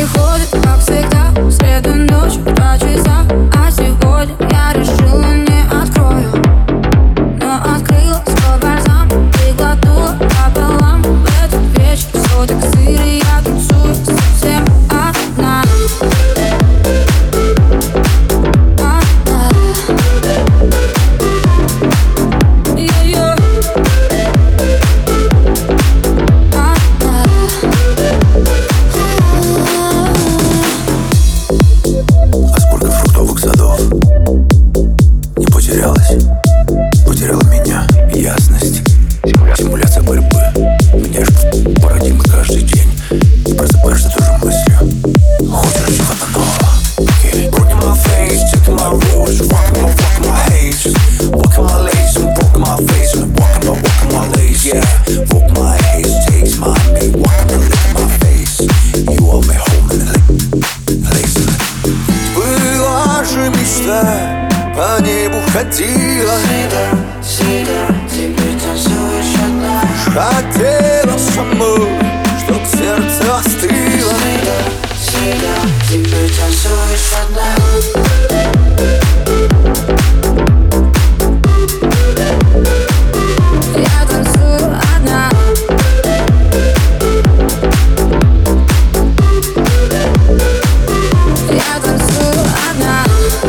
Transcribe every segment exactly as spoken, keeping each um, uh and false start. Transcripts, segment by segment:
приходит, как всегда, в среду ночью, два часа. А сегодня я решила не открою, но открыла свой бальзам и глотнула пополам. В этот вечер все так сыро, я танцую совсем одна. Потеряла меня ясность, симуляция борьбы. Меняешь парадигмы каждый день и просыпаешься той же мыслью. Хочешь чего-то нового? Okay. Broken my face, checking my rules, rocking my, walking my haze, walking my lace, and broken my face, and walking my, walking my lace. Yeah, walk my haze, takes my me, walking my, lick my face. You all me home and lace. Была же мечта, по небу ходила, теперь танцуешь одна. хотела саму, чтоб сердце остыло. Теперь танцуешь одна. Я танцую одна. Я танцую одна.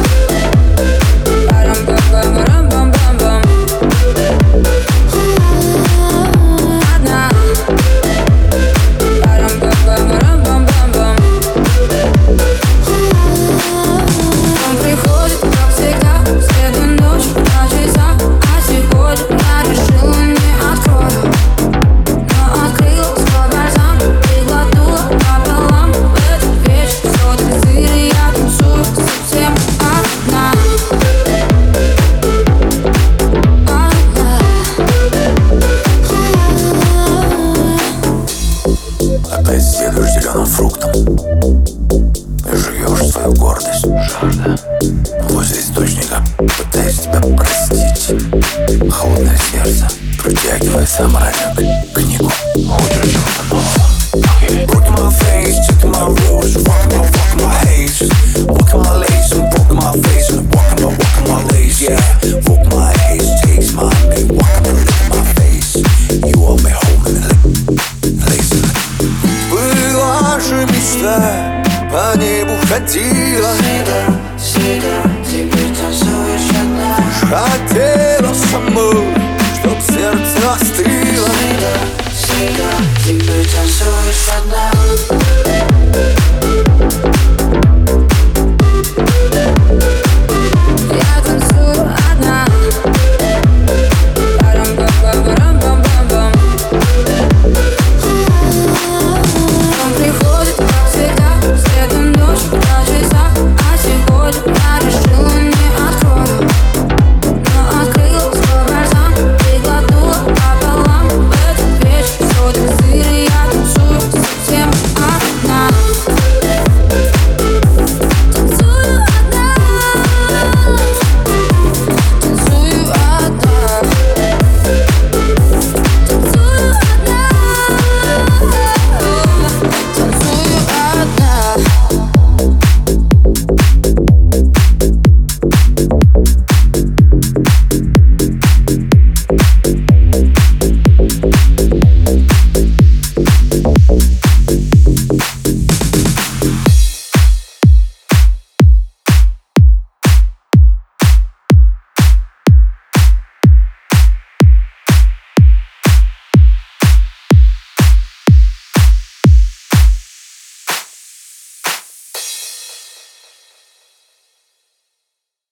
Парам-пам-пам-пам-пам-пам. Одна. Парам-пам-пам-пам-пам-пам. Он приходит, как всегда, в среду ночью, два часа. А сегодня я решила не открою, но открыла свой бальзам и глотнула пополам. В этот вечер все так сыро, я танцую совсем одна. Опять следуешь зеленым фруктом и жуешь свою гордость. Жажда возле источника, пытаясь тебя простить. Холодное сердце притягивается морально к книгу. Хочешь чего-то нового? Okay. Broken my face, checking my rules, rocking my, walking my haze, walking my lace, and broken my face, and walking my, walking my lace. Yeah, walk my haze, takes my me, walking my, lick my face. You all me home and lace. Была же мечта, по небу ходила, Теперь танцуешь одна. хотела саму, чтоб сердце остыло. Теперь танцуешь одна.